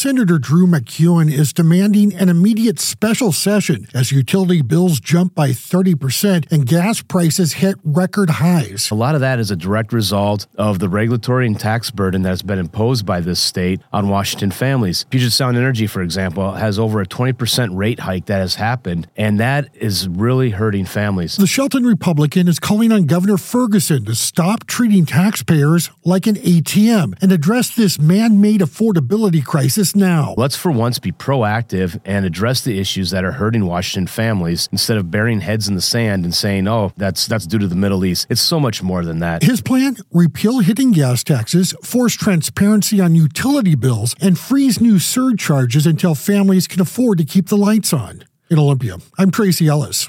Senator Drew McEwen is demanding an immediate special session as utility bills jump by 30% and gas prices hit record highs. A lot of that is a direct result of the regulatory and tax burden that has been imposed by this state on Washington families. Puget Sound Energy, for example, has over a 20% rate hike that has happened, and that is really hurting families. The Shelton Republican is calling on Governor Ferguson to stop treating taxpayers like an ATM and address this man-made affordability crisis now. Let's for once be proactive and address the issues that are hurting Washington families instead of burying heads in the sand and saying, oh, that's due to the Middle East. It's so much more than that. His plan? Repeal hidden gas taxes, force transparency on utility bills, and freeze new surcharges until families can afford to keep the lights on. In Olympia, I'm Tracy Ellis.